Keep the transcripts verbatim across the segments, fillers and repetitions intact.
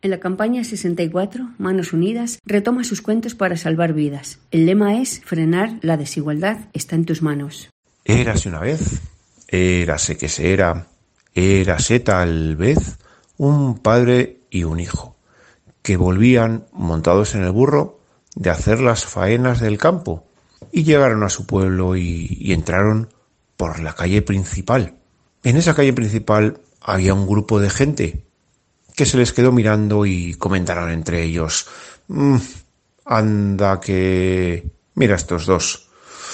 En la campaña sesenta y cuatro, Manos Unidas retoma sus cuentos para salvar vidas. El lema es frenar la desigualdad está en tus manos. Érase una vez, érase que se era, érase tal vez, un padre y un hijo, que volvían montados en el burro de hacer las faenas del campo, y llegaron a su pueblo y, y entraron por la calle principal. En esa calle principal había un grupo de gente que se les quedó mirando y comentaron entre ellos: mmm, anda que... mira estos dos,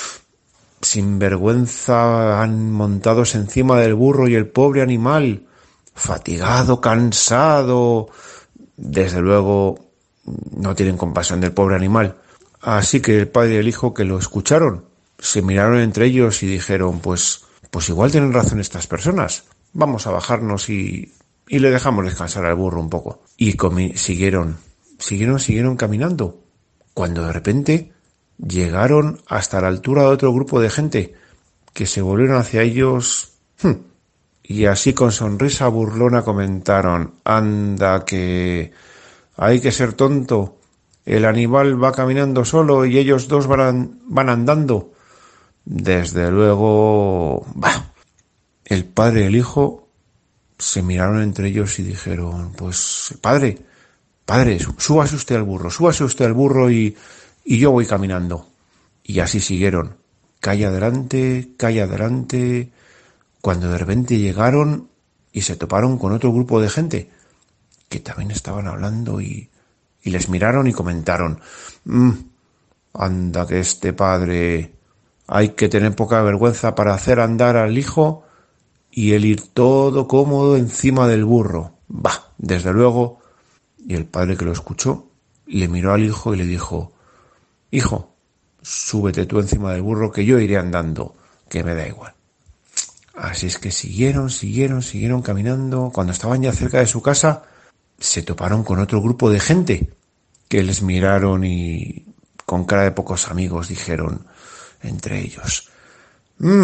sin vergüenza han montados encima del burro y el pobre animal, fatigado, cansado. Desde luego no tienen compasión del pobre animal. Así que el padre y el hijo, que lo escucharon, se miraron entre ellos y dijeron: pues, pues igual tienen razón estas personas, vamos a bajarnos y, y le dejamos descansar al burro un poco. Y comi- siguieron, siguieron, siguieron caminando, cuando de repente llegaron hasta la altura de otro grupo de gente, que se volvieron hacia ellos, y así con sonrisa burlona comentaron: anda que hay que ser tonto, el animal va caminando solo y ellos dos van, van andando. Desde luego, bah, el padre y el hijo se miraron entre ellos y dijeron: pues padre, padre, súbase usted al burro, súbase usted al burro y, y yo voy caminando. Y así siguieron, calle adelante, calle adelante, cuando de repente llegaron y se toparon con otro grupo de gente que también estaban hablando y, y les miraron y comentaron: mmm, anda que este padre, hay que tener poca vergüenza para hacer andar al hijo y el ir todo cómodo encima del burro. Bah, desde luego. Y el padre, que lo escuchó, le miró al hijo y le dijo: hijo, súbete tú encima del burro que yo iré andando, que me da igual. Así es que siguieron, siguieron, siguieron caminando. Cuando estaban ya cerca de su casa, se toparon con otro grupo de gente que les miraron y con cara de pocos amigos dijeron entre ellos: mmm,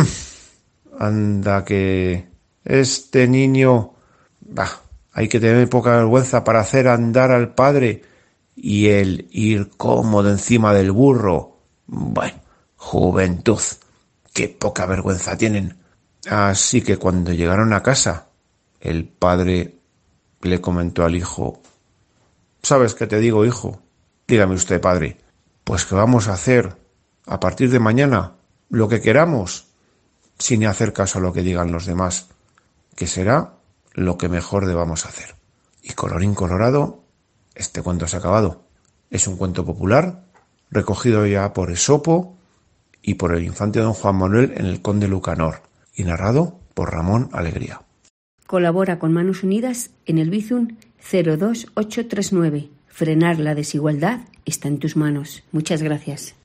anda que este niño, bah, hay que tener poca vergüenza para hacer andar al padre y el ir cómodo encima del burro. Bueno, juventud, qué poca vergüenza tienen. Así que cuando llegaron a casa, el padre le comentó al hijo: ¿sabes qué te digo, hijo? Dígame usted, padre. Pues que vamos a hacer a partir de mañana lo que queramos, sin hacer caso a lo que digan los demás, que será lo que mejor debamos hacer. Y colorín colorado, este cuento se ha acabado. Es un cuento popular, recogido ya por Esopo y por el infante don Juan Manuel en el Conde Lucanor, y narrado por Ramón Alegría. Colabora con Manos Unidas en el Bizum cero dos ocho tres nueve. Frenar la desigualdad está en tus manos. Muchas gracias.